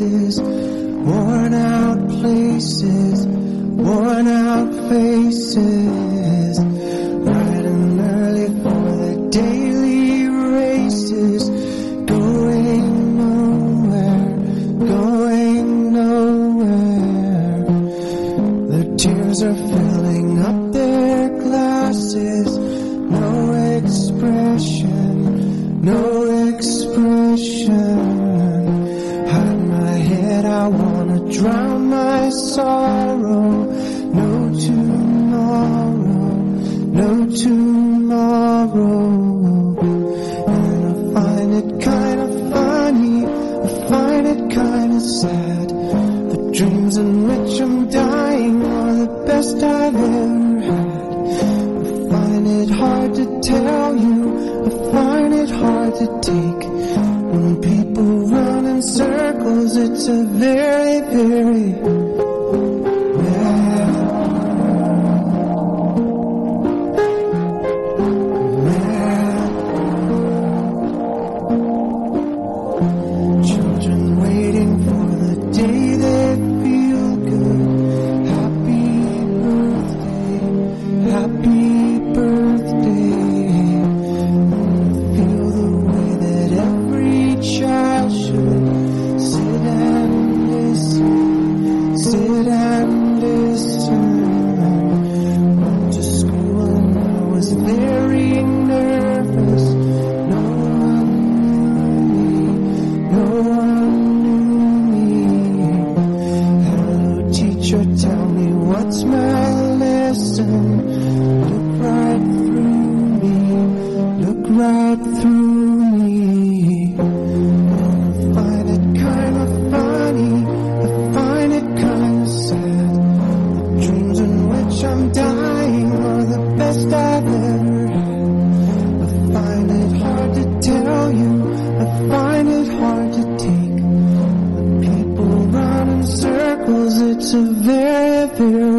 faces, worn out places, worn out faces, bright and early for the daily races, going nowhere, going nowhere. The tears are filling up their glasses, no expression, no expression. Hide my head, I wanna drown my sorrow. No tomorrow, no tomorrow. And I find it kinda funny, I find it kinda sad. The dreams in which I'm dying are the best I've ever had. I find it hard to tell you, I find it hard to take. When people run in circles, it's a very, very mad world. Children waiting for the day they feel good. Happy birthday, happy birthday. Feel the way that every child should. Sit and listen, sit and listen. Went to school and I was very nervous. No one knew me, no one knew me. Hello teacher, tell me what's my lesson. Look right through me, look right through me. I find it kinda funny, I find it kinda sad. The dreams in which I'm dying are the best I've ever had. I find it hard to tell you, I find it hard to take. When people run in circles, it's a very, very